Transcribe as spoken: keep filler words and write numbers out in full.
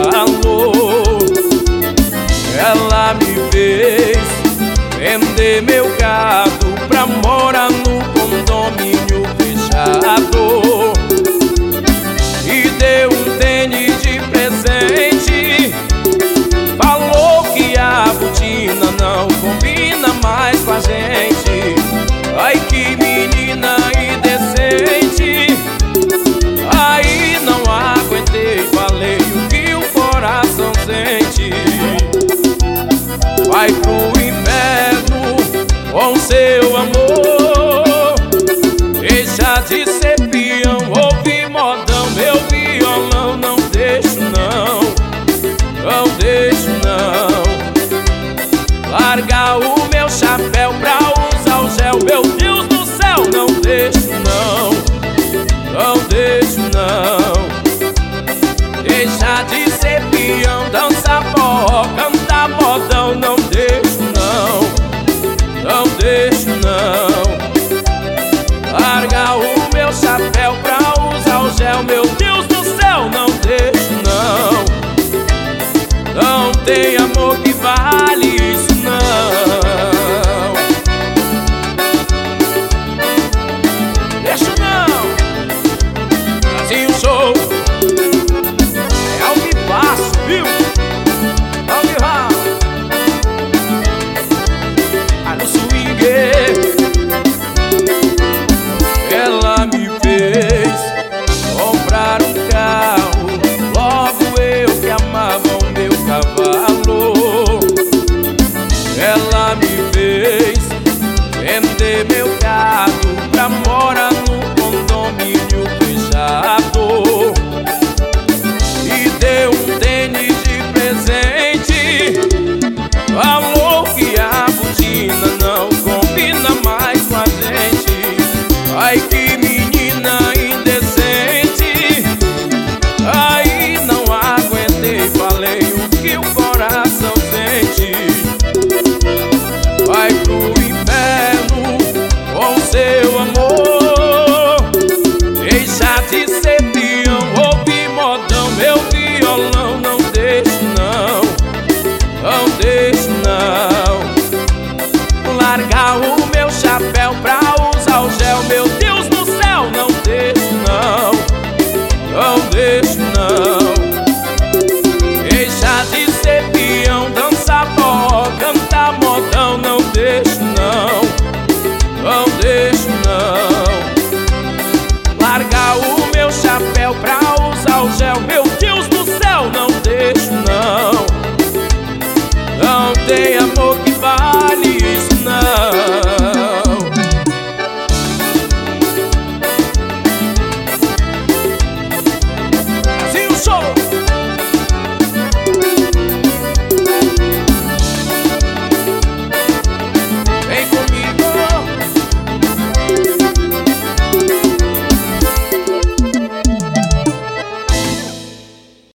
valor. Ela me fez vender meu gado pra morar no condomínio fechado, e deu um tênis de presente. Falou que a botina não combina mais com a gente. Ai, que menina indecente. Aí não aguentei, falei o que o coração sente. Vai pro inferno com seu amor, deixa de ser peão, ouve modão, meu violão. Não deixo não, não deixo não. Larga o meu chapéu pra usar o gel, meu Deus do céu. Não deixo não, não deixo não. Deixa de ser peão, dança forró, canta modão. Não deixo não, não deixo não. Larga o meu chapéu pra usar o gel, meu Deus do céu. Não deixo não, não tem amor que